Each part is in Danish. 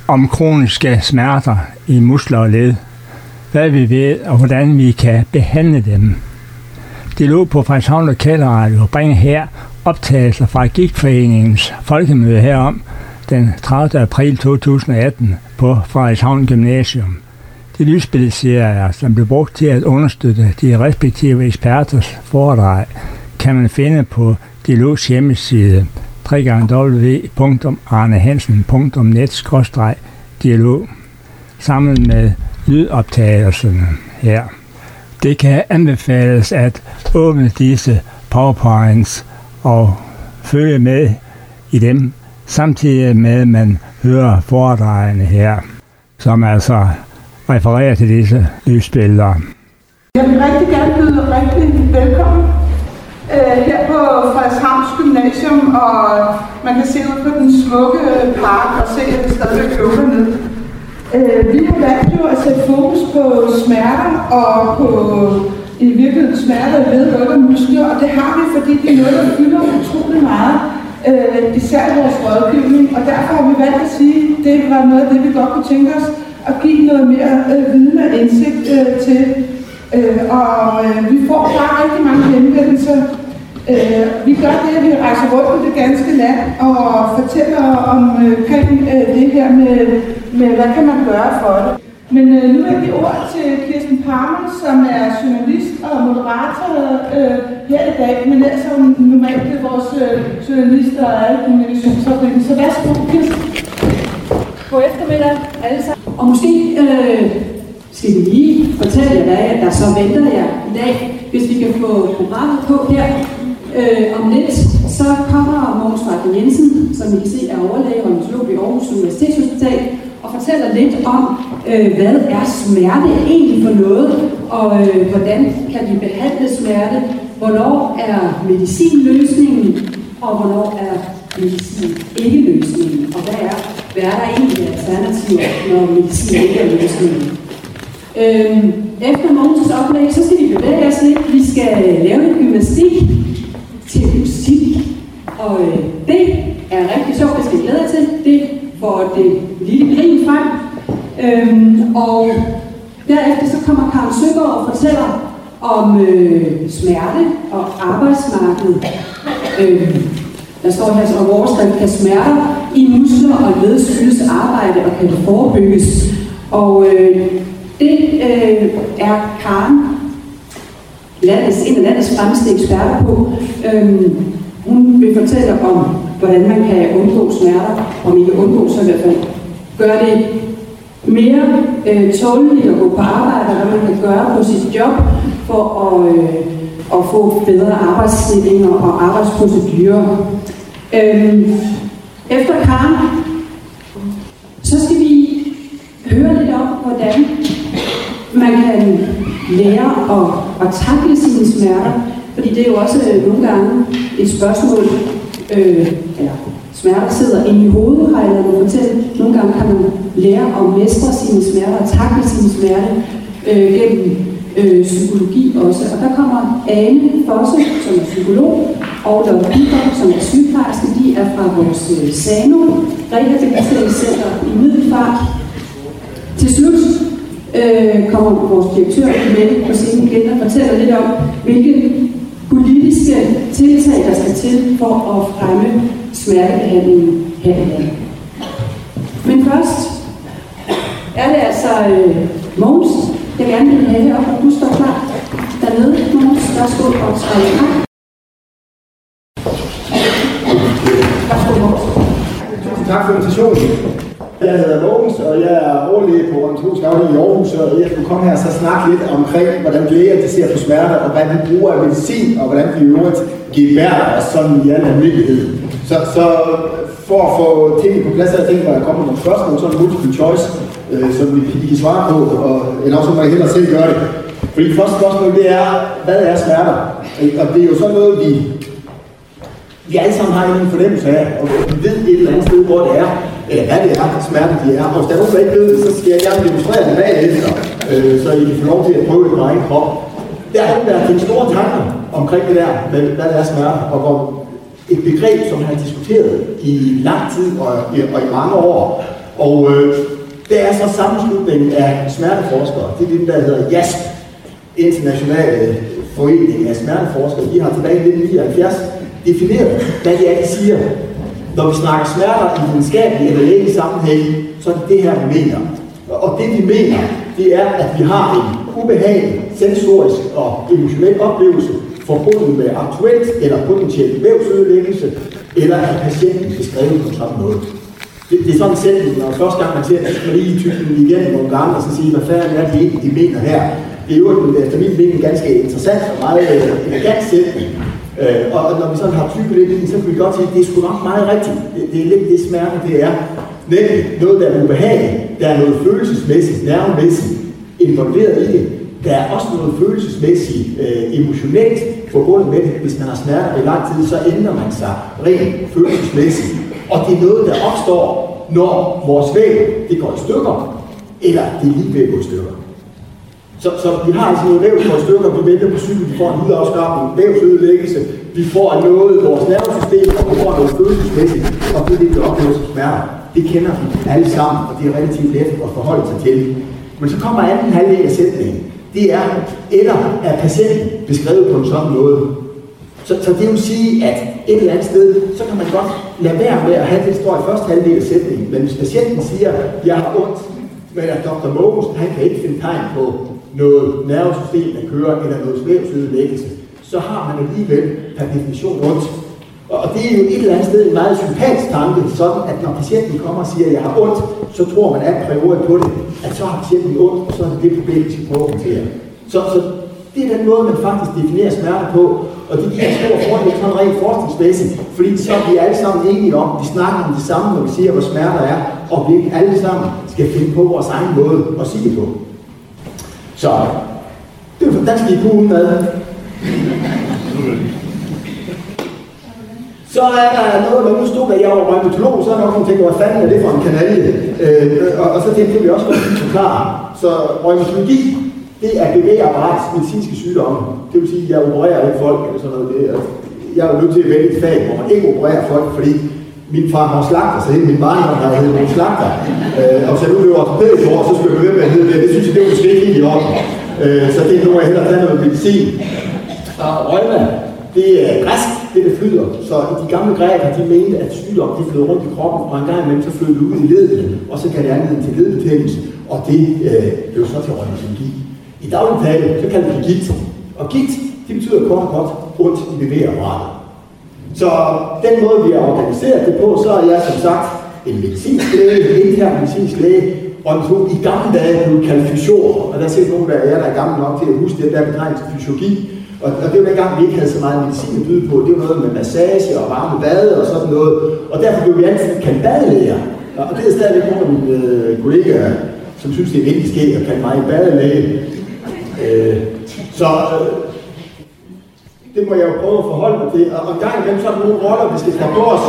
om kroniske smerter i muskler og led, hvad vi ved og hvordan vi kan behandle dem. Det lå på Frederikshavn Lokalradio og bringer her optagelser fra Gigtforeningens folkemøde herom den 30. april 2018 på Frederikshavn Gymnasium. De lysbilledserier, som blev brugt til at understøtte de respektive eksperters foredrag, kan man finde på DLO's hjemmeside www.arnehansen.net/DLO sammen med lydoptagelserne her. Det kan anbefales at åbne disse PowerPoints og følge med i dem, samtidig med at man hører foredragene her, som altså refererer til disse lysbilleder. Jeg vil rigtig gerne byde rigtig velkommen her på Frederikshavns Gymnasium, og man kan se ud på den smukke park og se, at det stadigvæk lukker ned. Vi har valgt jo at sætte fokus på smerter og på i virkeligheden smerter i led, ryg og muskler, og det har vi, fordi det er noget, der fylder utrolig meget, især i vores rådgivning, og derfor har vi valgt at sige, at det var noget af det, vi godt kunne tænke os at give noget mere viden og indsigt til. Vi får bare rigtig mange henvendelser. Vi gør det, at vi rejser rundt på det ganske land og fortæller omkring det her med, hvad kan man gøre for det. Men nu vil jeg give ord til Kirsten Parmann, som er journalist og moderator her i dag, men ellers er hun normalt vores journalister og alle kommunikationsafdelingen. Så værsgo, Kirsten. God eftermiddag, alle sammen. Og måske skal vi lige fortælle jer, hvad der så venter jer i dag, hvis vi kan få programmet på her. Om lidt, så kommer Mogens Martin Jensen, som I kan se er overlæge og rheumatolog ved Aarhus Universitetshospital, og fortæller lidt om, hvad er smerte egentlig for noget, og hvordan kan vi behandle smerte, hvornår er medicin løsningen, og hvornår er medicin ikke løsningen, og hvad er der egentlig alternativer, når medicin ikke er løsningen. Efter Mogens' oplæg, så skal vi bevæge os lidt. Vi skal lave en gymnastik til musik, og det er rigtig sjovt, det skal jeg glæde jer til. Det får det lille grin frem. Og derefter så kommer Karen Søgaard og fortæller om smerte og arbejdsmarkedet. Der står her som overskrift, kan smerter i muskler og led skyldes arbejde og kan det forebygges. Og det er Karen, en af landets fremmeste eksperter på. Hun vil fortælle om, hvordan man kan undgå smerter, om ikke undgå, så i hvert fald gøre det mere tåleligt at gå på arbejde, og hvad man kan gøre på sit job for at få bedre arbejdsstillinger og arbejdsprocedurer. Efter Karen, så skal vi høre lidt om, hvordan man kan lære at tackle sine smerter, fordi det er jo også nogle gange et spørgsmål, eller smerter sidder inde i hovedet, har jeg ladet mig fortælle. Nogle gange kan man lære at mestre sine smerter og tackle sine smerter gennem psykologi også. Og der kommer Ane Fosse, som er psykolog, og Lotte Bieber, som er sygeplejerske. De er fra vores SANO, Rehabiliteringscenter i Middelfart. Til slut kommer vores direktør med på scenen igen og fortæller lidt om, hvilke politiske tiltag, der skal til for at fremme smertebehandlingen her i landet. Men først er det altså Mogens, jeg gerne vil have heroppe, og du står klar dernede. Mogens, værsgo og træde frem. Værsgo, Mogens. Tusind tak for invitationen. Jeg hedder Mogens, og jeg er overlæge på rheumatologisk afdeling i Aarhus, og jeg skulle komme her og snakke lidt omkring, hvordan læger de ser på smerter, og hvordan de bruger af medicin, og hvordan de i øvrigt gebærer os sådan i al almindelighed. Så for at få tingene på plads, jeg tænkte mig at komme med nogle spørgsmål, sådan multiple choice, som I kan svare på, eller også må jeg hellere selv gøre det. Fordi det første spørgsmål, det er, hvad er smerter? Og det er jo sådan noget, vi alle sammen har en fornemmelse af, og vi ved et eller andet sted, hvor det er, eller hvad det er, smerter de er. Og hvis der er nogen, der ikke ved det, så skal jeg gerne demonstrere det bagefter, så I kan få lov til at prøve det på egen krop. Der er nogen, der har tænkt store tanker omkring det der, med hvad det er smerter, og hvor et begreb, som han har diskuteret i lang tid og i mange år, Og der er så sammenslutningen af smerteforskere. Det er det, der hedder JASP, Internationale Forening af Smerteforskere. De har tilbage i 1979 defineret, hvad det er, de siger. Når vi snakker smerter i videnskabelig eller lægelig sammenhæng, så er det her, vi mener. Og det, vi mener, det er, at vi har en ubehagelig, sensorisk og emotionel oplevelse forbundet med aktuelt eller potentielt vævsødelæggelse, eller at patienten beskrevet på samme måde. Det er sådan en sætning, når første gang man ser det, skal man lige tykke den igennem nogle gange, og så sige, hvad fanden er det egentlig, de mener her. Det er jo efter min mening ganske interessant og meget elegant sætning. Og når vi sådan har tykket lidt i, så kan vi godt sige, at det er sgu nok meget rigtigt. Det er lidt det smerte, det er. Nemlig noget, der er ubehageligt. Der er noget følelsesmæssigt, nervemæssigt involveret i det. Der er også noget følelsesmæssigt, emotionelt forbundet med det. Hvis man har smerte i lang tid, så ændrer man sig rent følelsesmæssigt. Og det er noget, der opstår, når vores væv det går i stykker, eller det er lige ved at gå i stykker. Så vi har altså noget væv, der går i stykker, vi venter på cykel, vi får en hudafskrabning, vævsødelæggelse, vi får noget i vores nervesystem, og vi får noget følelsesmæssigt, og det er det, der opleves som smerte. Det kender vi alle sammen, og det er relativt let at forholde sig til. Men så kommer anden halvdel af sætningen. Det er, eller er patienten beskrevet på en sådan måde. Så det vil sige, at et eller andet sted, så kan man godt lade være med at have det, der står i første halvdel af sætningen. Men hvis patienten siger, jeg har ondt, men at Dr. Mogensen, han kan ikke finde tegn på noget nervesystem, der kører, eller noget vævsødelæggelse, så har man alligevel per definition ondt. Og det er jo et eller andet sted en meget sympatisk tanke, sådan at når patienten kommer og siger, at jeg har ondt, så tror man a priori på det, at så har patienten ondt, og så er det det problem, vi skal prøve at håndtere. Så det er den måde, man faktisk definerer smerte på, og det giver en stor fordel sådan rent forskningsmæssigt, fordi så er vi alle sammen enige om, vi snakker om det samme, når vi siger, hvad smerter er, og vi alle sammen skal finde på vores egen måde at sige det på. Så det er jo den skal I kunne udenad. Så er der noget, når nu stod, at jeg var rheumatolog, så er der nok nogle ting, hvad fanden er det for en kanalje? Og så tænkte vi også godt forklare. Så rheumatologi, det er bevægeapparats medicinske sygdomme. Det vil sige, at jeg opererer ikke folk eller sådan noget. Jeg er jo nødt til at vælge et fag, hvor man ikke opererer folk, fordi min far har slagter, så hele min barndom har heddet nogle slagter. Og så nu blev ortopædisk for, så skulle jeg blive ved med at hedde det. Det synes jeg, det er måske ikke helt i orden. Så det er nu, jeg hellere tage noget medicin. Og rheuma, det er græsk, det flyder. Så de gamle grækere, de mente, at sygdom, de flyder rundt i kroppen, og en gang imellem så flyder det ud i ledene, og så kan det anledning til ledbetændelse, og det blev så til rheumatologi. I daglig tale, så kalder vi det gigt. Og gigt, det betyder kort og godt ondt i bevægeapparatet. Så den måde, vi har organiseret det på, så er jeg som sagt en medicinsk læge, en intern medicinsk læge, og i gamle dage blev kaldt fysior, og der ser nogle af jer, der er gamle nok til at huske det der betegnet til fysiologi. Og det var dengang, vi ikke havde så meget medicin at byde på. Det var noget med massage og varme bade og sådan noget. Og derfor blev vi altid kaldt badelæger. Og det er stadigvæk nogle af mine kollegaer, som synes, det er vigtigt ske at kalde mig badelæge. Det må jeg jo prøve at forholde mig til. Og en gang imellem så er der nogle roller, vi skal tage på os.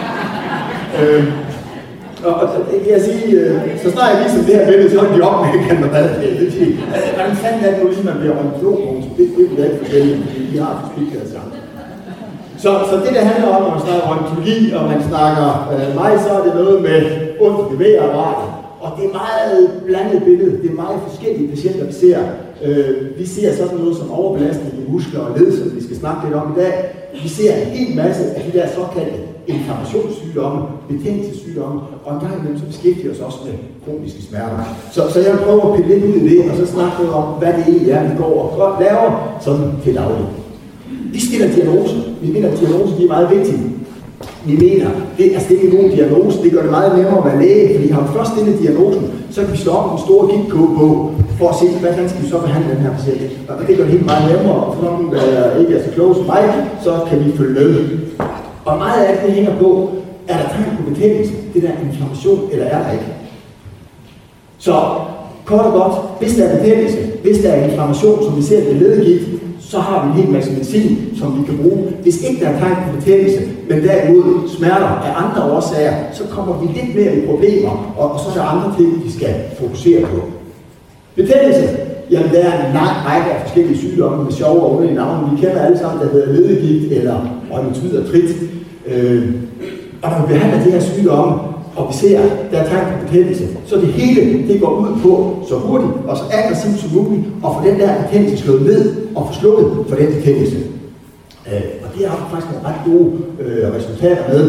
Og det kan jeg sige, så snart jeg viser det her billede, så er de op med at kalde mig badelæge. Det vil sige, hvordan fanden er det nu lige, man bliver rheumatolog? Det er jo ikke forskelligt, fordi vi har forspillet det sammen. Så det, der handler om, når man snakker rheumatologi, og man snakker mig, så er det noget med ondt i bevægeapparatet. Og det er meget blandet billede. Det er meget forskellige patienter, vi ser. Vi ser sådan noget som overbelastning i muskler og led, som vi skal snakke lidt om i dag. Vi ser en hel masse af de der såkaldte inflammationssygdomme, betændelsessygdomme, og en gang imellem så beskæftiger vi os også med kroniske smerter. Så jeg vil prøve at pille lidt ud i det, og så snakke noget om, hvad det egentlig er, vi går og godt laver sådan til daglig. Vi stiller diagnoser. Vi mener, at diagnoser de er meget vigtige. Vi mener, det at stille nogen diagnose, det gør det meget nemmere at være læge, fordi har vi først stillet diagnosen, så kan vi slå op en stor gigtkode på, for at se, hvordan skal vi så behandle den her patient. Og det gør det helt meget nemmere, og for nogen, der ikke er så kloge som mig, så kan vi følge med. Og meget af det hænger på, er der tegn på betændelse, det der inflammation, eller er der ikke? Så kort og godt, hvis der er betændelse, hvis der er inflammation, som vi ser ved ledegigt, så har vi en hel masse medicin, som vi kan bruge. Hvis ikke der er tegn på betændelse, men derimod smerter af andre årsager, så kommer vi lidt mere i problemer, og så er der andre ting, vi skal fokusere på. Betændelse, jamen der er en lang række af forskellige sygdomme med sjove og underlige navne. Vi kender alle sammen, der hedder ledegigt eller rheumatoid artrit. Og når vi behandler de her sygdomme, og vi ser, der er tegn på betændelse, så det hele det går ud på så hurtigt og så aggressivt som muligt, og få den der betændelse slået ned og få slukket for den betændelse. Og det har faktisk nogle ret gode resultater med.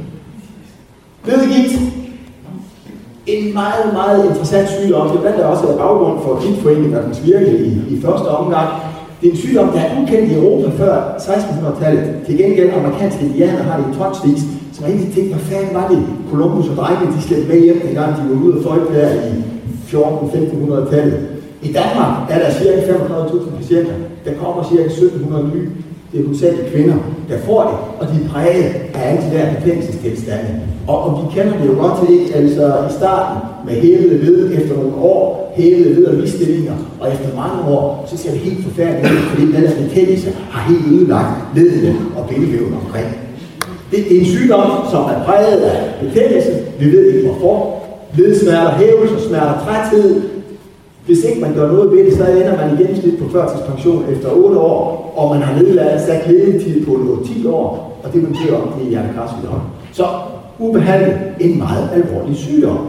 Ledegigt. En meget, meget interessant sygdom. Det er blandt andet også baggrund for Gigtforeningernes virke i første omgang. Det er en sygdom, der er ukendt i Europa før 1600-tallet. Til gengæld amerikanske indianer har det i tonsvis. Så man egentlig tænkte, hvad fanden var det? Columbus og drengene, de slæbte med hjem, dengang de var ude og folk der i 1400-1500-tallet. I Danmark er der ca. 500.000 patienter. Der kommer ca. 1700 nye. Det er hovedsageligt kvinder, der får det, og de er præget af alle de der betændelsestilstande. Og vi kender det jo godt til, altså i starten med hævede led efter nogle år, hævede led og mistillinger, og efter mange år, så ser det helt forfærdeligt ud, fordi den der betændelse har helt ødelagt ledene og bindevæven omkring. Det er en sygdom, som er præget af betændelse. Vi ved ikke hvorfor. Ledsmerter, hævelser, smerter, træthed. Hvis ikke man gør noget ved det, så ender man i gennemsnit på førtidspension efter 8 år, og man har nedsat levetid på 10 år, og det man bliver om, det er hjertekarsygdom. Så ubehandlet en meget alvorlig sygdom.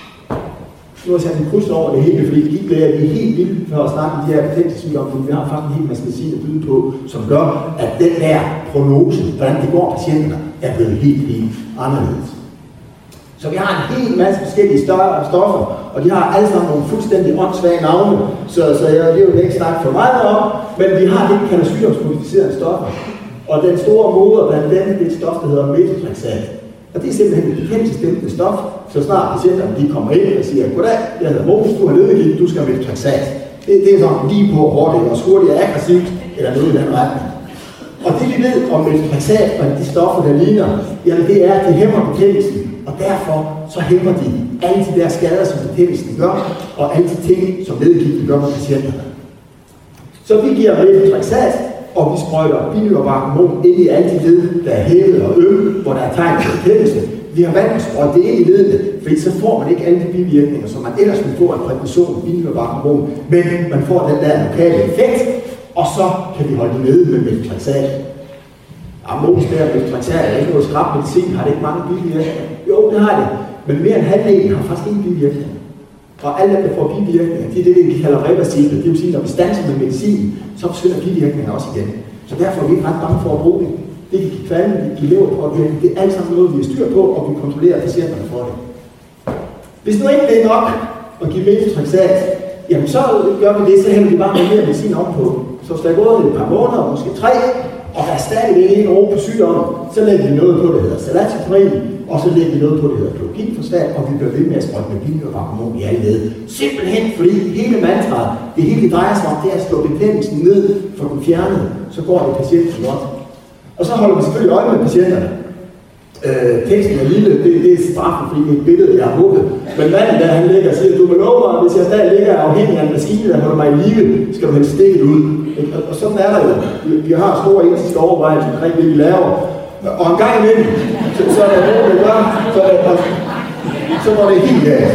Nu har jeg sat en kryds over det hele, fordi gigtlæger er helt vildt for at snakke om de her betændelsessygdomme, fordi vi har faktisk en hel masse medicin at byde på, som gør, at den der prognose, hvordan det går patienterne, er blevet helt anderledes. Så vi har en hel masse forskellige stoffer, og de har alle sammen nogle fuldstændig åndssvage navne, så det er jo ikke snakket for meget om, men vi har det, vi kalder sygdomsmodificerende stoffer. Og den store moder blandt dem, det er et stof, der hedder methotrexat. Og det er simpelthen et betændelsesdæmpende stof, så snart patienterne de kommer ind og siger, goddag, jeg hedder Mogens, du har ledegigt, du skal have methotrexat. Det er sådan lige på hårdt, eller hurtigt og aggressivt, eller noget i den retning. Og det vi ved om methotrexat og de stoffer, der ligner, jamen det er, at det hæmmer betændelsen. Og derfor så hæmmer de alle de der skader, som betændelsen gør, og alle de ting, som ledegigten gør med patienterne. Så vi giver methotrexat, og vi sprøjter binyrbarkhormon ind i alle de led, der er hævet og hvor der er tegn på betændelse. Vi har valgt at sprøjte det ind i ledene, fordi så får man ikke alle de bivirkninger, som man ellers ville få af præparation af binyrbarkhormon, men man får den der lokale effekt, og så kan vi holde det nede med methotrexat. Mogens der methotrexat er ikke noget skrabmedicin, har det ikke mange bivirkninger? Jo, det har det, men mere end halvdelen har faktisk ingen bivirkninger. Og alle dem, der får bivirkninger, det er det, vi kalder reversible. Det vil sige, når vi standser med medicin, så forsvinder bivirkninger også igen. Så derfor er vi ikke ret bange for at bruge det. Det kan give kvalme, det kan give leverpåvirkning. Det er alt sammen noget, vi har styr på, og vi kontrollerer patienterne for det. Hvis nu ikke det er nok at give methotrexat, jamen så gør vi det, så hælder vi bare mere medicin ovenpå. Så hvis der er gået et par måneder, måske 3, og der er stadigvæk ikke ro på sygdommen, så lægger vi noget på, der hedder salatitrin, og så lægger vi noget på, der hedder kloginfosfat, og vi bliver ved med at sprøjte med binyrbarkhormon i alle led. Simpelthen fordi hele mantraet, det hele drejer sig om, det er at slå betændelsen ned for den fjernede, så går det patienten godt. Og så holder vi selvfølgelig øje med patienterne. Teksten er lille, det er straffen, fordi det er et billede, jeg har hugget. Men manden der, han ligger og siger, du må love mig, hvis jeg stadig ligger afhængig af en maskine, der holder mig i live, skal du helst stikket ud. Og sådan er der jo. Vi har store etiske overvejelser omkring det, vi laver. Og en gang imellem, så er der noget, der gør, så var det helt galt.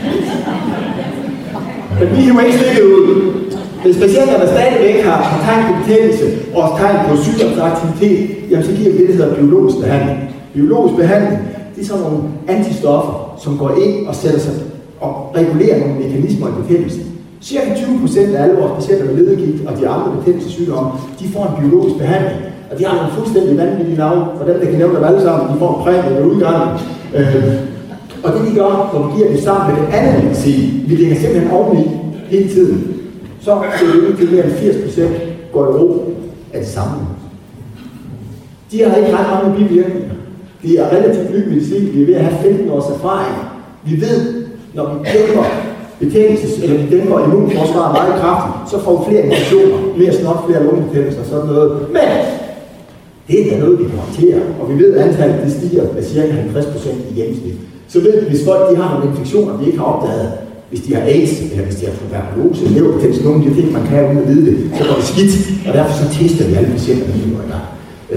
Men vi hiver ikke stikket ud. Hvis patienterne stadigvæk har tegn på betændelse og tegn på sygdomsaktivitet, jamen så giver vi det, der hedder biologisk behandling. Biologisk behandling, det er sådan nogle antistoffer, som går ind og sætter sig og regulerer nogle mekanismer i betændelsen. Cirka 20% af alle vores patienter med ledegigt og de andre betændelsessygdomme, de får en biologisk behandling. Og de har nogle fuldstændig vanvittige navne, og dem, der kan nævne dem alle sammen, de får en præmie ved udgangen. Og det de gør, når vi giver det sammen med den anden medicin, vi lægger simpelthen oveni hele tiden, så ser det ud til mere end 80% går i ro af det samme. De har ikke ret mange bivirkninger. Det er relativt ny medicin, vi er ved at have 15 års erfaring. Vi ved, når vi dæmper vi dæmper immunforsvaret meget kraftigt, så får vi flere infektioner, mere snot, flere lungebetændelser og sådan noget. Men det er da noget, vi kan håndtere, og vi ved, at antallet det stiger med ca. 50% i gennemsnit. Så ved vi, hvis folk de har nogle infektioner, vi ikke har opdaget, hvis de har AIDS, eller hvis de har tuberkulose, leverbetændelse, nogle af de ting, man kan uden at vide det, så går det skidt, og derfor så tester vi alle patienter lige nu i gang.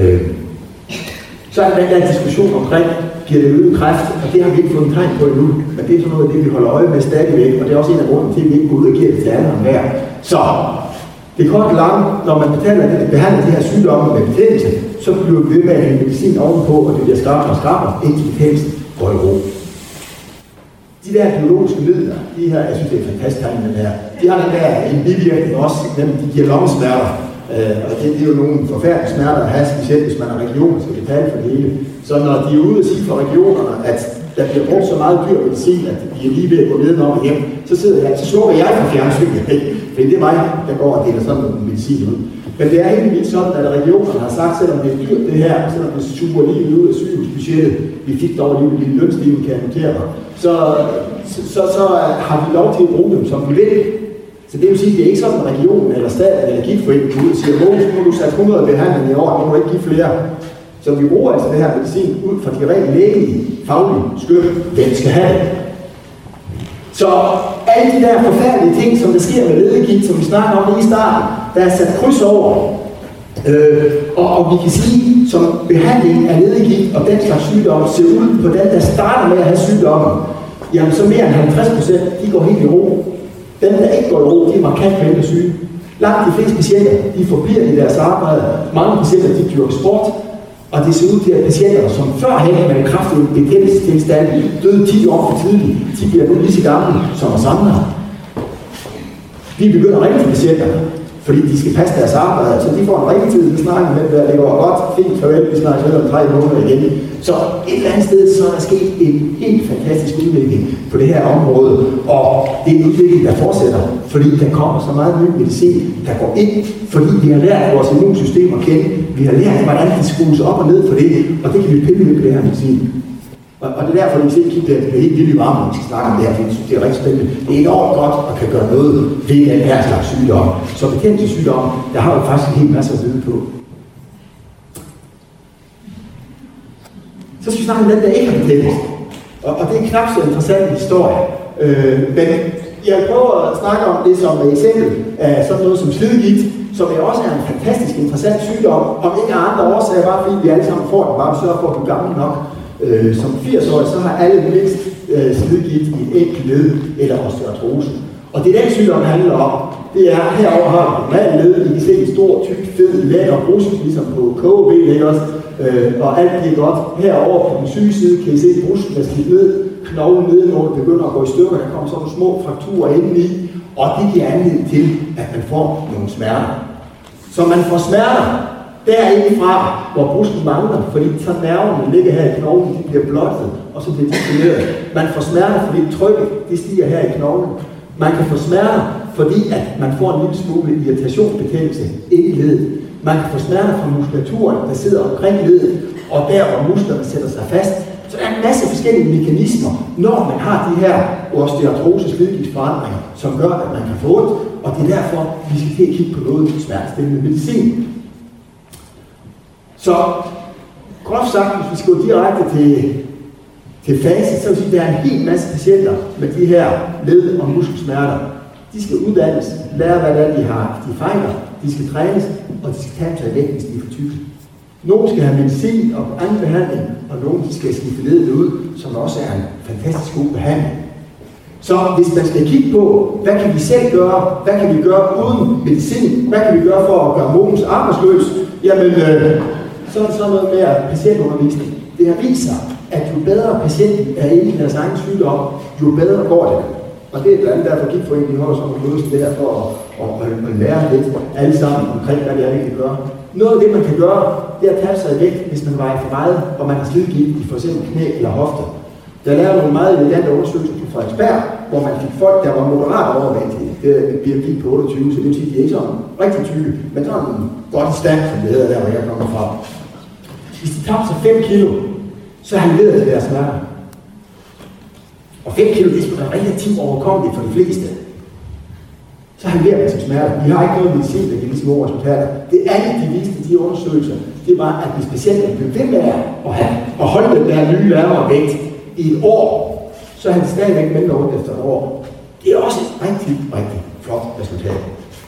Så er der den der diskussion omkring, giver det øget kræft, og det har vi ikke fået en tegn på endnu, men det er sådan noget af det, vi holder øje med stadigvæk, og det er også en af grunden til, at vi ikke går ud og giver det til andre hver. Så det er kort langt, når man behandler de her sygdomme med betændelse, så bliver vi ved med at have medicin ovenpå, og det bliver skarpere og skarpere, indtil betændelsen går i ro. De der biologiske midler, de her, jeg synes det er fantastisk, de har den der en bivirkning også, nemlig de giver lommesmerter. Og det er jo nogle forfærdelige smerter at have, specielt hvis man er region og skal betale for det hele. Så når de er ude og sige for regionerne, at der bliver brugt så meget dyr medicin, at de er lige ved at gå nedenom og hjem, så slukker jeg for fjernsynet, for det er mig, der går og deler sådan noget medicin ud. Men det er heldigvis sådan, at regionerne har sagt, selvom det er dyrt det her, selvom det suger lige ud af sygehusbudgettet, vi fik dog lige en lille lønstigning, kan jeg notere mig, så har vi lov til at bruge dem, som vi vil. Så det vil sige, at det er ikke sådan, at regionen eller staten eller giftforeningen går ud og siger, at nu har du sat 100 behandlinger i år, nu må du ikke give flere. Så vi bruger altså det her medicin ud fra de rent lægelige, faglige skøn, hvem skal have det. Så alle de der forfærdelige ting, som der sker med ledegigt, som vi snakker om lige i starten, der er sat kryds over. Og vi kan sige, som behandlingen af ledegigt og den slags sygdomme ser ud på den, der starter med at have sygdommen, jamen så mere end 50%, de går helt i ro. Dem, der ikke går i ro, de er markant mindre syge. Langt de fleste patienter, de forbliver i deres arbejde. Mange patienter, de dyrker sport. Og det ser ud til, at patienter, som førhen med en kraftig betændelsestilstand døde 10 år for tidligt, de bliver nu lige så gamle som os andre. Vi begynder at ringe til patienterne, fordi de skal passe deres arbejde, så de får en rigtig tid, vi snakker med, det går godt, fint, farvel, vi snakker med om 3 måneder igen. Så et eller andet sted, så er der sket en helt fantastisk udvikling på det her område, og det er en udvikling, der fortsætter, fordi der kommer så meget ny medicin, der går ind, fordi vi har lært vores immunsystem at kende, vi har lært, hvordan det skrues op og ned for det, og det kan vi pille lidt på det her medicin. Og det er derfor, at vi ser, at det er helt vildt varmt, når vi skal snakke om det her, fordi jeg synes, det er rigtig spændende. Det er enormt godt at kan gøre noget ved den her slags sygdom. Så betændelsessygdom, der har vi faktisk en hel masse at vide på. Så skal vi snakke om den, der ikke har betændelse. Og det er knap så interessant historie. Men jeg prøver at snakke om det som et eksempel af sådan noget som slidgigt, som jo også er en fantastisk interessant sygdom, om ikke af andre årsager, bare fordi vi alle sammen får den, bare sørger for at blive gamle nok. Som 80-årige, så har alle mindst slidgigt i et enkelt led eller osteoartrose. Og det den sygdom handler om, det er, herovre har vi normalt led, I kan se en stor, tyk, fed, lækker brusen, ligesom på KOB, ikke også? Og alt det er godt. Herovre på den syge side kan I se brusen, der slidt ned, knoglen nedenunder begynder at gå i stykker, der kommer sådan nogle små frakturer indeni, og det giver anledning til, at man får nogle smerter. Så man får smerter derindefra, hvor brusken mangler, fordi så nerverne ligger her i knoglen, de bliver blottet, og så bliver de stimuleret. Man får smerter, fordi trykket det stiger her i knoglen. Man kan få smerter, fordi at man får en lille smule irritationsbetændelse ind i ledet. Man kan få smerter fra muskulaturen, der sidder omkring ledet, og der hvor musklerne sætter sig fast. Så der er en masse forskellige mekanismer, når man har de her osteoartrose-slidgigtsforandringer, som gør, at man kan få det, og det er derfor, vi skal til at kigge på noget smertestillende medicin. Så groft sagt, hvis vi skal gå direkte til facit, så vil sige, at der er en hel masse patienter med de her led- og muskelsmerter. De skal uddannes, lære hvad det er, de fejler, de skal trænes, og de skal tage sig i vægt, hvis de er for tykke. Nogle skal have medicin og anden behandling, og nogle skal skifte ledet ud, som også er en fantastisk god behandling. Så hvis man skal kigge på, hvad kan vi selv gøre, hvad kan vi gøre uden medicin, hvad kan vi gøre for at gøre Mogens arbejdsløs, jamen så er det sådan noget med patientundervisning. Det har vist sig, at jo bedre patienten er inde i deres egen sygdom, jo bedre går det. Og det er blandt andet derfor, at giftforeningen holder sådan nogle mødes der for at lære lidt alle sammen omkring, hvad det er, vi kan gøre. Noget af det, man kan gøre, det er at tage sig i vægt, hvis man vejer for meget, og man har slidgigt i f.eks. knæ eller hofter. Der lavede nogle meget elegante undersøgelser på Frederiksberg, hvor man fik folk, der var moderat overvægtige. Det er et BMI på 28, så det vil sige, at de er ikke sådan rigtig tykke, men sådan godt i stand, som det hedder der, hvor jeg kommer fra. Hvis de tabte sig 5 kilo, så halverede de deres smerter. Og 5 kilo, det er relativt overkommeligt for de fleste. Så halverer man sin smerter. Vi har ikke noget medicin, der giver ligesom gode resultater. Det andet, de viste de undersøgelser, det var, at hvis patienten blev ved med at holde den der nye lavere vægt i et år, så har de stadigvæk mindre ondt efter et år. Det er også et rigtig, rigtig flot resultat.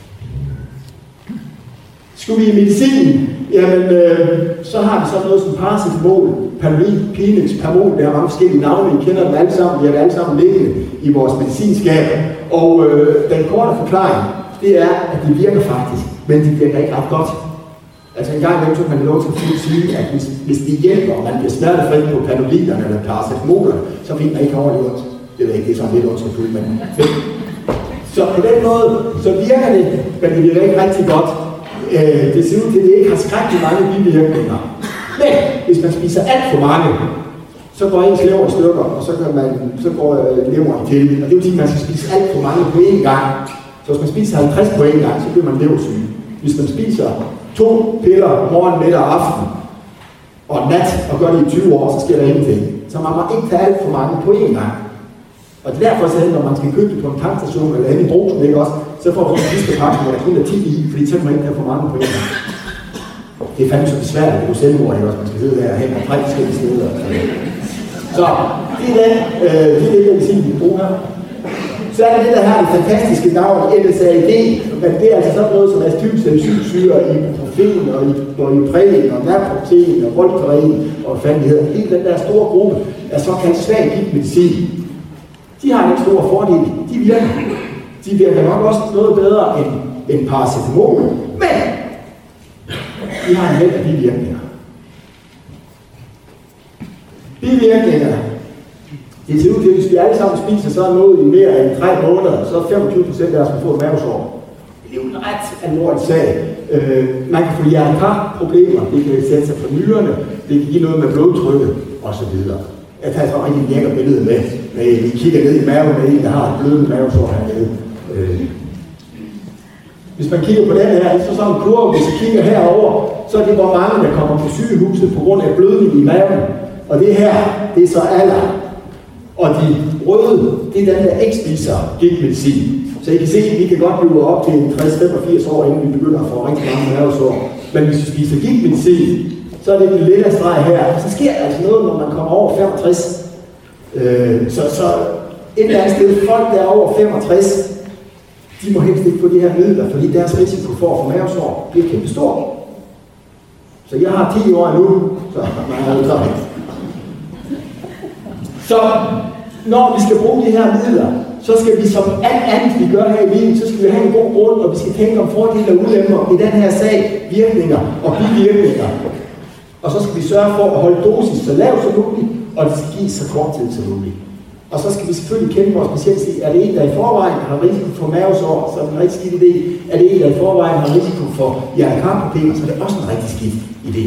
Skulle vi i medicin, jamen så har vi sådan noget som paracetamol, Panodil, Pinex, Pamol, der har mange forskellige navne, I kender dem alle sammen, vi har det alle sammen liggende i vores medicinskab. Og den korte forklaring, det er, at de virker faktisk, men de virker ikke ret godt. Altså en gang imellem, så kan man lov til at sige, at hvis de hjælper, og man bliver smertefri på panodilerne eller paracetamolerne, så fik man ikke ordentligt ondt. Det ved jeg ikke, det er sådan lidt ondskabsfuldt, men så på den måde, så virker det, men det virker ikke rigtig godt. Det ser ud til, at det ikke har skrækket mange bivirkninger. Men hvis man spiser alt for mange, så går ens lever i stykker, og så går leveren til. Og det vil sige, at man skal spise alt for mange på én gang. Så hvis man spiser 50 på én gang, så bliver man leversyg. Hvis man spiser 2 piller morgen, middag og aften, og nat, og gør det i 20 år, så sker der ingenting. Så man må ikke tage alt for mange på én gang. Og det er derfor, at når man skal købe det på en tankstation eller hen i Brugsen, ikke også, så får man en sidste pakke, hvor der kun er 10 i, fordi så kan man ikke have for mange på én gang. Det er fandme så besværligt, at du selvmord, ikke også? Man skal sidde der og hænge 3 forskellige steder. Så det er det, jeg vil sige, vi bruger her. Så er det der her, det fantastiske navn, NSAID, men det er altså sådan noget som acetylsalicylsyre, ibuprofen og ibuprofen og naproxen og voltaren og fandlighed. Hele den der store gruppe er såkaldt svag gigtmedicin. De har en stor fordel. De virker nok også noget bedre end paracetamol, men de har en held af bivirkninger. Bivirkninger. Det ser ud til, at hvis vi alle sammen spiser sådan noget i mere end 3 måneder, så er 25% af os, der får mavesår. Det er jo en ret alvorlig sag. Man kan få hjerte-kar-problemer, det kan sætte sig på nyrerne, det kan give noget med blodtrykket osv. Jeg tager så rigtig lækker billede med. Vi kigger ned i maven med en, der har et blødende mavesår hernede. Hvis man kigger på den her, så sådan en kurve, hvis vi kigger herover, så er det, hvor mange, der kommer på sygehuset på grund af blødning i maven. Og det her, det er så alder. Og de røde, det er dem, der ikke spiser gigtmedicin. Så I kan se, at vi kan godt blive op til 60-85 år, inden vi begynder at få rigtig mange mavesår. Men hvis vi spiser gigtmedicin, så er det den lille streg her. Så sker der altså noget, når man kommer over 65. Så et eller andet sted, folk der er over 65, de må helst ikke få de her midler, fordi deres risiko for at få mavesår bliver kæmpe stor. Så jeg har 10 år nu, så man har jo sagt. Så når vi skal bruge de her midler, så skal vi som alt andet, vi gør her i livet, så skal vi have en god grund, og vi skal tænke om fordele og ulemper i den her sag, virkninger og bivirkninger. Og så skal vi sørge for at holde dosis så lav som muligt, og det skal gives så kort tid som muligt. Og så skal vi selvfølgelig kende vores patient og sige, er det en, der i forvejen har risiko for mavesår, så er det en rigtig skidt idé. Er det en, der i forvejen har risiko for hjerte-kar-problemer, så er det også en rigtig skidt idé.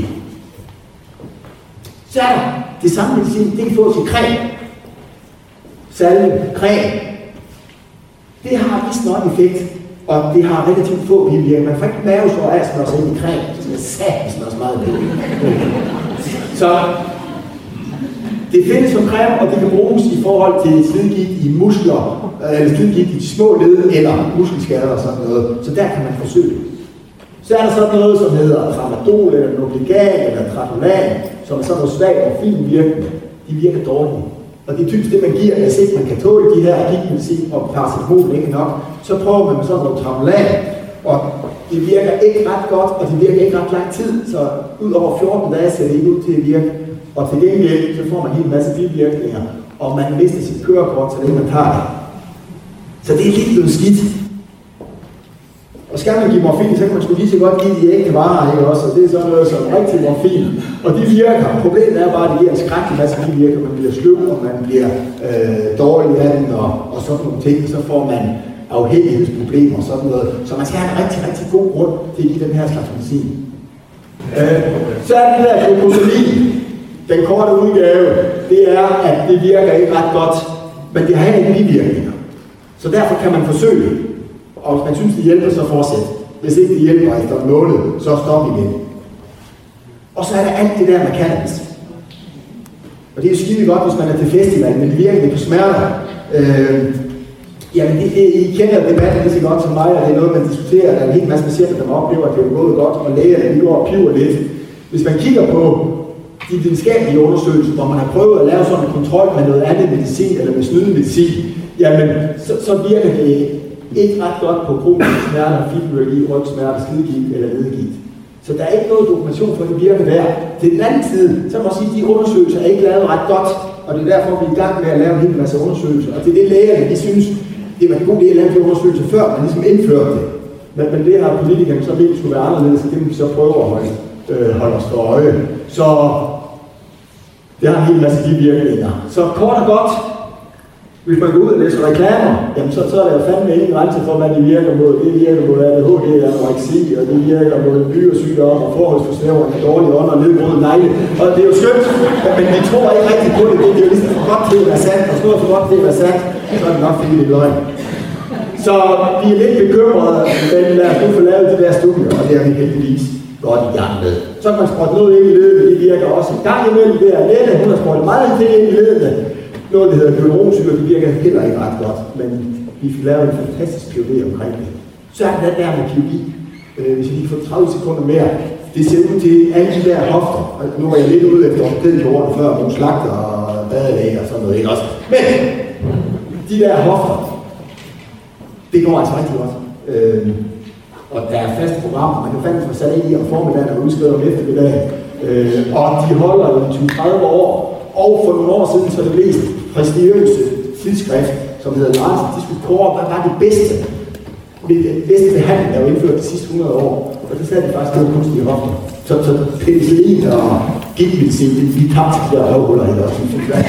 Så er der det samme medicin, det kan fås i creme. Salve, creme. Det har vist nok effekt, og det har relativt få bivirkninger. Man får ikke mavesår af at smøre sig ind i creme, så det er satans også meget bedre. Så det findes som creme, og det kan bruges i forhold til slidgigt i muskler, eller slidgigt i de små led, eller muskelskader og sådan noget. Så der kan man forsøge det. Så er der sådan noget, som hedder tramadol, eller nobligan, eller tratolan, som er sådan noget svagt og fin virkende. De virker dårligt. Og det er typisk det, man giver, hvis ikke man kan tåle de her gigtmedicin og paracetamol ikke nok, så prøver man med sådan noget tratolan, og det virker ikke ret godt, og det virker ikke ret lang tid, så ud over 14 dage ser det ikke ud til at virke. Og til gengæld, så får man en hel masse bivirkninger, og man mister sit kørekort, så det man tager det. Så det er lidt blevet skidt. Og skal man give morfin, så kan man sgu lige så godt give de ægte varer, ikke også? Og det er sådan noget som rigtig morfin. Og de virker. Problemet er bare, at det giver en skrækkelig masse bivirkninger. Man bliver sløv, og man bliver dårlig af den, og sådan nogle ting. Så får man afhængighedsproblemer og sådan noget. Så man skal have en rigtig, rigtig god grund til at give den her slags medicin. Så er det der glucosamine. Den korte udgave, det er, at det virker ikke ret godt, men det har ikke bivirkninger. Så derfor kan man forsøge det. Og hvis man synes, det hjælper, så fortsæt. Hvis ikke det hjælper efter en måned, så stop igen. Og så er der alt det der med cannabis. Og det er jo skide godt, hvis man er til festival, men det virker det på smerter. Jamen, I kender debatten lige så godt som mig, og det er noget, man diskuterer. Der er en hel masse patienter, der oplever, at det er gået godt, og læger, der går og piver lidt. Hvis man kigger på de videnskabelige undersøgelser, hvor man har prøvet at lave sådan en kontrol med noget andet medicin, eller med snydemedicin, jamen, så virker det ikke ret godt på kroniske smerter, fibromyalgi, rygsmerter, slidgigt eller ledegigt. Så der er ikke noget dokumentation for, at det virker der. Til den anden side, så må man sige, at de undersøgelser er ikke lavet ret godt, og det er derfor, vi er i gang med at lave en hel masse undersøgelser. Og det er det lægerne, de synes, det var en god idé at lave de undersøgelser før, man ligesom indførte det. Men det har politikerne så ville skulle være anderledes, så det må vi så prøve at holde os for øje. Så det har en hel masse bivirkninger. Så kort og godt, Hvis man går ud og læser reklamer, jamen så er der jo fandme ingen grænse for, hvad det virker mod. Det virker mod ADHD, anoreksi, og det virker mod dyresygdom og forholdsforsnævring af dårlige ånd og nedbruddet negle. Og det er jo skønt, men vi tror ikke rigtig på det. Det er jo ligesom for godt til at være sandt, og sådan for godt til at være sandt, så er det nok fordi det er løgn. Så vi er lidt bekymrede, men lad os nu få lavet de der studier, og det er vi heldigvis godt i gang med. Så kan man sprøjte noget ind i ledene, det virker også en gang imellem. Det er Annette, hun har sprøjtet meget ting ind i ledene. Noget, der hedder glyronsyre, det virker heller ikke ret godt, men vi fik lavet en fantastisk teori omkring det. Så er det der med kirurgi. Hvis vi får 30 sekunder mere, det ser ud til alle de der hofter. Nu var jeg lidt ude efter ortopædiske ord før, nogle slagter og badelæger og sådan noget, ikke også? Men de der hofter, det går altså rigtig godt. Og der er faste programmer, man kan fandme få sat ind i om formiddagen og udskrive om eftermiddagen. Og de holder jo 20-30 år. Og for nogle år siden, så det mest prestigiøse tidsskrift, som hedder Larsen, de skulle kåre, hvad var det bedste? Det bedste behandling, der var indført de sidste 100 år. Og det sagde de faktisk, det var kunstige hofter. Så penicillin og gigtmedicin, de tabte de der røvhuller i også.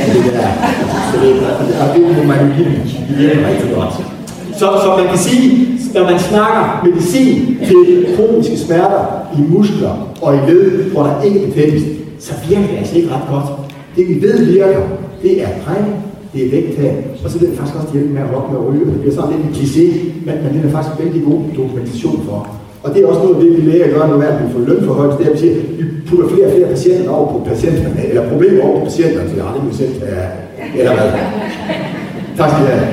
Og det må man jo give, det virker rigtig godt. Så man kan sige, når man snakker medicin til kroniske smerter i muskler og i led, hvor der ikke er betændelse, så virker det altså ikke ret godt. Det vi ved virker, det er træning, det er vægttab, og så vil det faktisk også hjælpe med at hoppe med at ryge. Det bliver sådan lidt en kliché, men det er faktisk vældig god dokumentation for. Og det er også noget, det vi læger gør, når vi får lønforhøjelse, det er, at vi putter flere og flere patienter over på patienterne, eller problemer over på patienterne, så jeg har det med selv, eller hvad. Tak skal I have.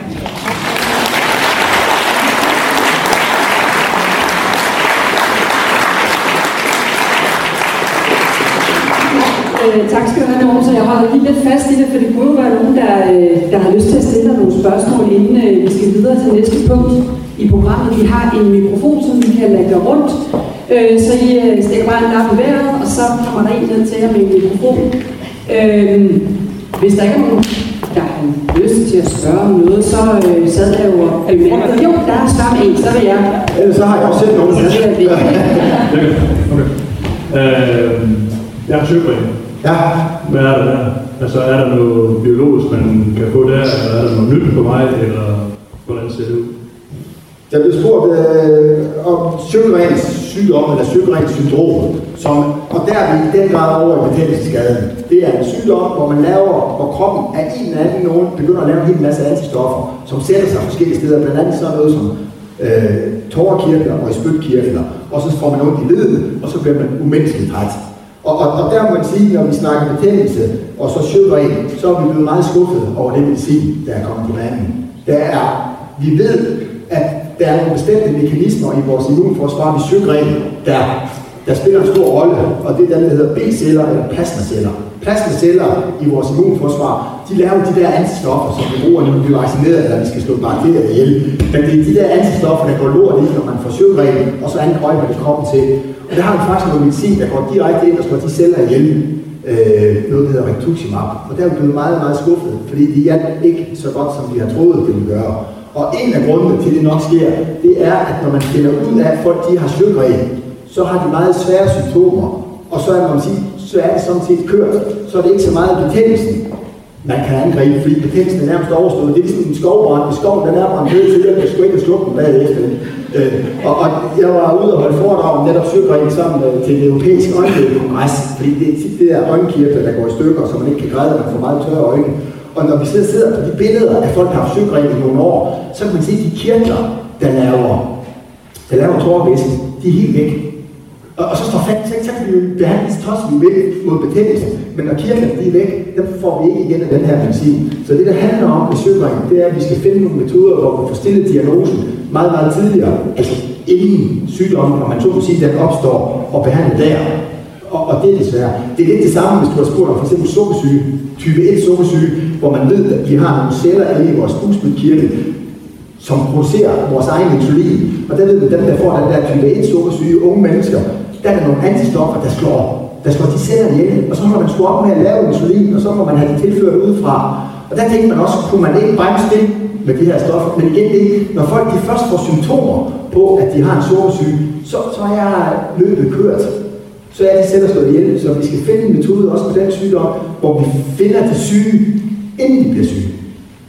Tak skal du have, Morten. Så jeg holder lige lidt fast i det, for det kunne være nogen, der har lyst til at stille nogle spørgsmål, inden vi skal videre til næste punkt i programmet. Vi har en mikrofon, som vi kan lægge rundt, så I stikker bare en lap i vejret, og så kommer der en ned til jer med en mikrofon. Hvis der ikke er nogen, der har lyst til at spørge om noget, så sad der jo jo, der er spørg en, så vil jeg. Ellers så har jeg også set nogen. Jeg er sygeplejer. Ja. Hvad er der der? Altså er der noget biologisk, man kan få der, eller er der noget nyt på mig, eller hvordan ser det ud? Der blev spurgt om Sjøgrens sygdom, eller Sjøgrens syndrom, og der er vi i den grad over i betændelsesskaden. Det er en sygdom, hvor kroppen af en eller anden nogen begynder at lave en hel masse antistoffer, som sætter sig forskellige steder, blandt andet sådan noget som tårekirtler og spytkirtler, og så får man ondt i ledet, og så bliver man umenneskeligt træt. Og der må man sige, når vi snakker betændelse og så Sjøgren, så er vi blevet meget skuffet over den medicin, der er kommet på banen. Vi ved, at der er nogle bestemte mekanismer i vores immunforsvar ved Sjøgren, der spiller en stor rolle, og det er den, der hedder B-celler eller plasmaceller. Plasmaceller i vores immunforsvar, de laver de der antistoffer, som vi bruger, når vi bliver vaccineret, eller vi skal slå bakterier ihjel. Men det er de der antistoffer, der går lort i, når man får Sjøgren, og så angrøber det kroppen til. Og der har vi faktisk noget medicin, der går direkte ind og slår de celler ihjel. Noget, der hedder rituximab. Og der er vi blevet meget, meget skuffet, fordi de er ikke så godt, som vi har troet, det ville gøre. Og en af grundene til, det nok sker, det er, at når man finder ud af, at folk de har Sjøgren, så har de meget svære symptomer. Og så er det sådan set kørt. Så er det ikke så meget betændelsen, man kan angribe, fordi betændelsen er nærmest overstået. Det er ligesom en skovbrand. I skoven, den er brændt ned til, at jeg skulle ikke slukke den bagefter. Og jeg var ude og holde foredrag om netop Sjøgren sammen til det europæiske øjenlægekongres, fordi det er tit det der øjenkirtler, der går i stykker, så man ikke kan græde, man får meget tørre øjne. Og når vi sidder på de billeder af folk, der har haft Sjøgren i nogle år, så kan man se, at de kirtler, der laver tårevæsen, de er helt væk. Og så står fast, så kan vi jo behandle tosset væk mod betændelse, men når kirtler de er væk, dem får vi ikke igen af den her medicin. Så det, der handler om med Sjøgren, det er, at vi skal finde nogle metoder, hvor vi får stillet diagnosen meget, meget tidligere, altså inden sygdommen, når man så må sige, den opstår, og behandle der. Og det er desværre. Det er lidt det samme, hvis du har spurgt om for eksempel sukkersyge, type 1 sukkersyge, hvor man ved, at vi har nogle celler inde i vores bugspytkirtel, som producerer vores egen insulin. Og der ved vi, dem der får den der type 1 sukkersyge, unge mennesker, der er nogle antistoffer, der slår de celler ihjel, og så må man sgu op med at lave insulin, og så må man have det tilført udefra. Og der tænker man også, kunne man ikke bremse det med de her stoffer, men igen det, når folk de først får symptomer på, at de har en sukkersyge, så er jeg løbet kørt. Så er de celler slået ihjel, så vi skal finde en metode også på den sygdom, hvor vi finder de syge, inden de bliver syge.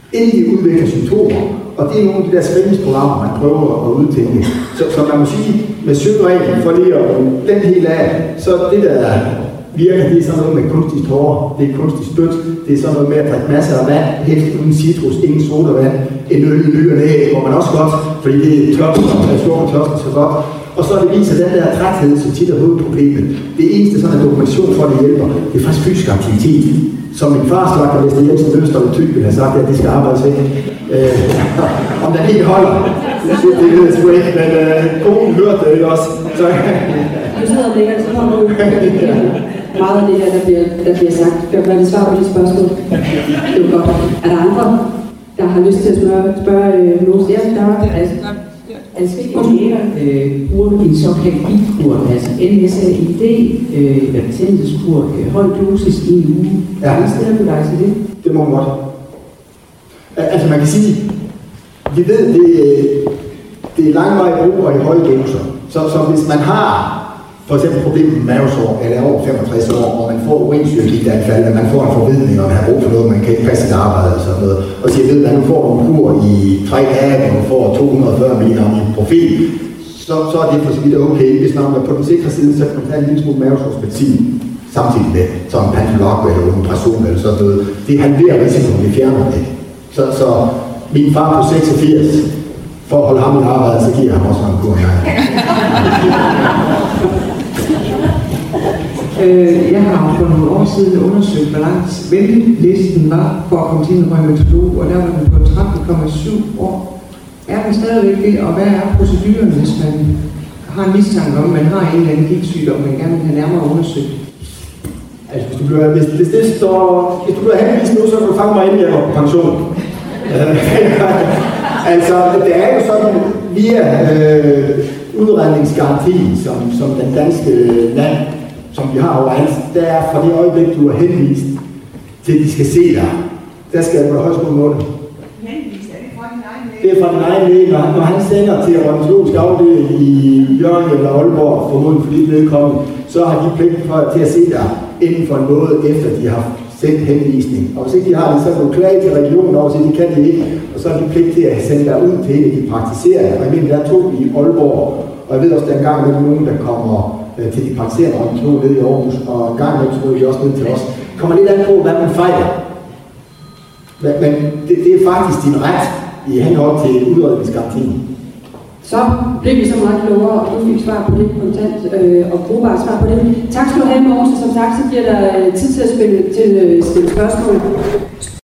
inden de udvikler symptomer. Og det er nogle af de der screeningsprogrammer, man prøver at udtænke. Så man må sige, med søvnreglen, for lige at den helt af, så det der virker, det er sådan noget med kunstig tårer, det er kunstig spyt, det er sådan noget med at drikke masser af vand, helst uden citrus, ingen sodavand, en øl i ny og næ, hvor man også godt, fordi det er tørsten, og der slukker tørsten så godt. Og så er det viser den der træthed, som tit er hovedproblemet. Det eneste sådan en dokumentation for, at det hjælper, det er faktisk fysisk aktivitet. Som min far slagter, Vester Jensen Øster i Thy, har sagt, at det skal arbejdes væk. Om den helt holder, det ved jeg sgu ikke, men konen hørte det ikke også. Så du sidder og lægger, så får du meget af det her, der bliver sagt. Gør man det svar på de spørgsmål? Det er godt. Er der andre, der har lyst til at spørge Mose? Ja, der er adskillige læger bruger en såkaldt gigtkur, altså NSAID, betændelseskur, høj dosis i en uge. Ja. Er der steder på dig til det? Det må man godt. Altså man kan sige, vi ved, det er langvarig brug og i høje doser. Så hvis man har for eksempel problemer med mavesår, eller over 65 år, og man får urinsyregigtanfald, at man får en forvidning, og man har brug for noget, man kan ikke passe sit arbejde og sådan noget, og siger, ved, at nu får du en kur i 3 dage, og du får 240 mg i profil, så er det for så vidt okay. Hvis man er på den sikre side, så kan man tage en lille smule mavesårsmedicin, samtidig med sådan en Panfilok eller en Omeprazol eller sådan noget. Det halverer risikoen, vi fjerner det. Så min far på 86, for at holde ham i arbejde, så giver han også en kur her. Jeg har for nogle år siden undersøgt, hvor lang ventelisten var for at komme til en rheumatolog, og der var den på 13,7 år. Er den stadigvæk det, og hvad er proceduren, hvis man har en mistanke om, at man har en eller anden gigtsygdom, man gerne vil have nærmere undersøgt? Altså, hvis du bliver henvist nu, så kan du fange mig inden jeg går på pension. Altså, det er jo sådan, via udredningsgarantien, som den danske land, som vi har overalt, der er fra det øjeblik, du er henvist til, at de skal se dig. Der skal du have højskolemål. Henvist, er det fra din egen læge? Det er fra din egen læge. Når han sender til rheumatologisk afdeling i Hjørring eller Aalborg, formodentlig for dit vedkommende, så har de pligt til at se dig inden for en måde, efter de har sendt henvisning. Og hvis ikke de har det, så kan du klage til regionen over, så de kan det ikke. Og så har de pligt til at sende dig ud til en, de praktiserer. Og jeg mener, der tog vi i Aalborg. Og jeg ved også, at der er en gang med nogen, der kommer til de praktiserende rheumatologer nede i Aarhus, og en gang med tror de også ned til os. Kommer lidt an på, hvad man fejler. Men det er faktisk din ret i henhold til udredningsgarantien. Så blev vi så meget klogere, og du fik svar på det, kontant og brugbart svar på det. Tak skal du have, Mose. Som sagt, så bliver der tid til at stille spørgsmål.